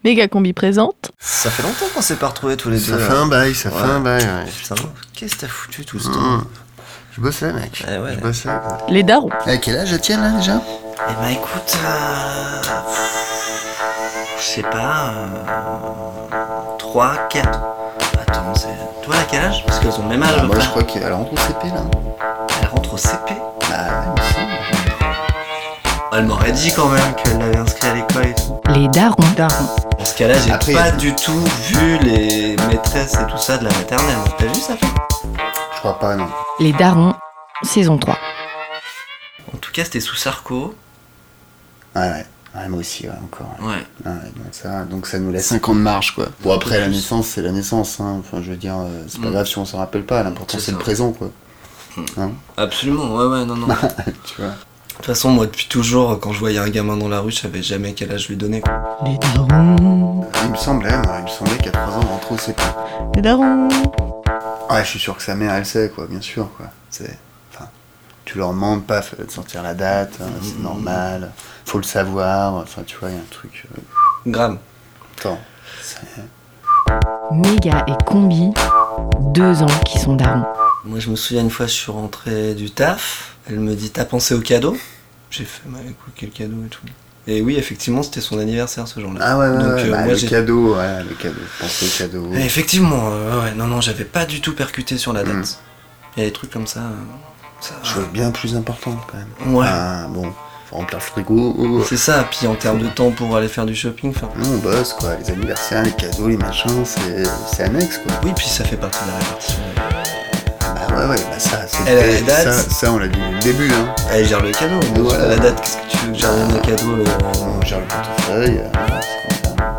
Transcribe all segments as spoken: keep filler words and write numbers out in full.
Mégacombi présente. Ça fait longtemps qu'on s'est pas retrouvés tous les ça deux. Ça fait un bail, ça ouais. fait un bail, ouais. Putain, qu'est-ce que t'as foutu tout ce temps mmh. Je bossais, mec. Eh ouais. Je bossais. Les darons. À quel âge tiens là déjà? Eh ben écoute, euh... je sais pas, euh... trois, quatre. Attends, c'est... Toi, à quel âge? Parce qu'elles ont le même âge. Ah, moi, je crois qu'elle rentre au C P, là. Elle rentre au C P? Bah, ouais, il me semble. Elle m'aurait dit quand même qu'elle l'avait inscrit à l'école et tout. Les darons. Darons. Dans ce cas-là, j'ai Après, pas du tout vu les maîtresses et tout ça de la maternelle. T'as vu ça fait? Je crois pas, non. Les darons, saison trois. En tout cas, c'était sous Sarko. Ouais, ouais. Ouais, moi aussi, ouais, encore. Ouais. ouais donc, ça, donc ça nous laisse cinq ans de marge, quoi. Bon, après, la naissance, c'est la naissance. Hein. Enfin, je veux dire, c'est pas mmh. grave si on s'en rappelle pas. L'important, c'est, c'est le présent, quoi. Hein? Absolument, ouais, ouais, non, non. Tu vois. De toute façon, moi, depuis toujours, quand je voyais un gamin dans la rue, je savais jamais quel âge lui donner, quoi. Les darons. Il me semblait, moi, il me semblait qu'à trois ans, on rentre au C P. Les darons. Ouais, je suis sûr que sa mère, elle sait, quoi, bien sûr, quoi. C'est... Enfin, tu leur demandes pas de sortir la date, hein, mmh. c'est normal. Faut le savoir, enfin, tu vois, il y a un truc... Euh... Grave. Attends, c'est... Méga et Combi, deux ans qui sont darons. Moi, je me souviens, une fois, je suis rentré du taf. Elle me dit, t'as pensé au cadeau? J'ai fait, bah écoute, quel cadeau et tout. Et oui, effectivement, c'était son anniversaire ce jour-là. Ah ouais, ouais, donc, ouais euh, bah, moi, le j'ai... cadeau, ouais, le cadeau, penser au cadeau. Et effectivement, euh, ouais, non, non, j'avais pas du tout percuté sur la date. Mm. Il y a des trucs comme ça. Euh, ça Je vois bien plus important quand même. Ouais. Ah, bon, faut remplir le frigo. C'est ça, puis en termes de temps pour aller faire du shopping. Fin... Non, on bosse quoi, les anniversaires, les cadeaux, les machins, c'est, c'est annexe quoi. Oui, puis ça fait partie de la répartition. Bah ouais, ouais, bah ça, c'est Elle a la date. Ça, ça, on l'a dit dès le début, hein. Elle gère le cadeau. Voilà. La date, qu'est-ce que tu veux que gère le cadeau le... On gère le portefeuille, euh, c'est comme ça.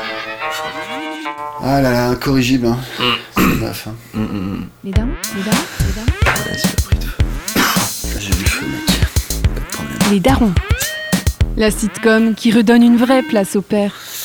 Ah là là, incorrigible, hein. Mm. C'est une meuf, hein. Mm, mm. Les darons, les darons, les darons. Ouais, c'est pas pris de feu. Ça, j'ai du feu, mec. Pas de problème. Les darons. La sitcom qui redonne une vraie place au père.